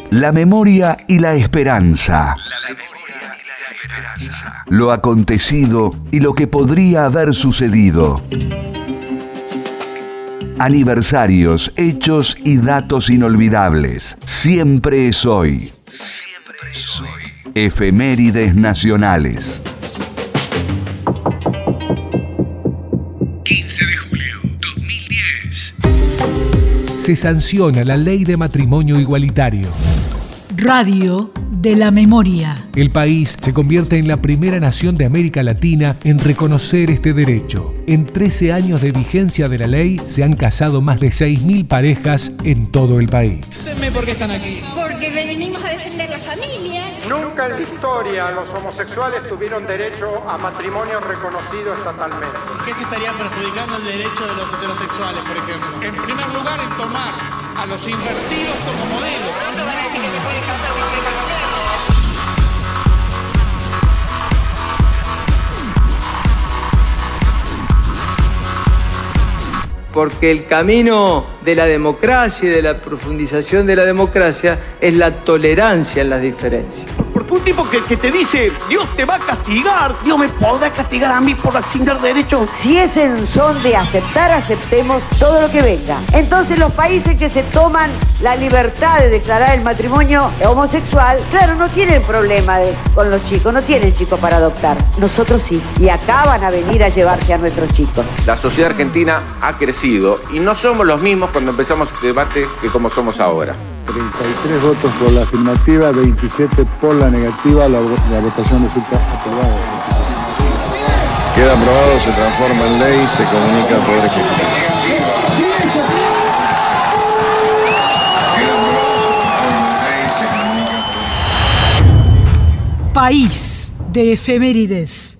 La memoria y la esperanza. Lo acontecido y lo que podría haber sucedido. Aniversarios, hechos y datos inolvidables. Siempre es hoy. Siempre es hoy. Efemérides nacionales. 15 de julio 2010. Se sanciona la ley de matrimonio igualitario. Radio de la Memoria. El país se convierte en la primera nación de América Latina en reconocer este derecho. En 13 años de vigencia de la ley se han casado más de 6.000 parejas en todo el país. Cuéntenme por qué están aquí. Porque venimos a defender la familia. Nunca en la historia los homosexuales tuvieron derecho a matrimonio reconocido estatalmente. ¿Qué se estaría perjudicando el derecho de los heterosexuales, por ejemplo? En primer lugar, en tomar a los invertidos como modelo. Porque el camino de la democracia y de la profundización de la democracia es la tolerancia en las diferencias. Porque un tipo que te dice, Dios te va a castigar, Dios me podrá castigar a mí por asignar derechos. Si es en son de aceptar, aceptemos todo lo que venga. Entonces los países que se toman la libertad de declarar el matrimonio homosexual, claro, no tienen problema con los chicos, no tienen chicos para adoptar. Nosotros sí, y acá van a venir a llevarse a nuestros chicos. La sociedad argentina ha crecido y no somos los mismos cuando empezamos el debate que como somos ahora. 33 votos por la afirmativa, 27 por la negativa, la votación resulta aprobada. Queda aprobado, se transforma en ley, se comunica al Poder Ejecutivo. País de efemérides.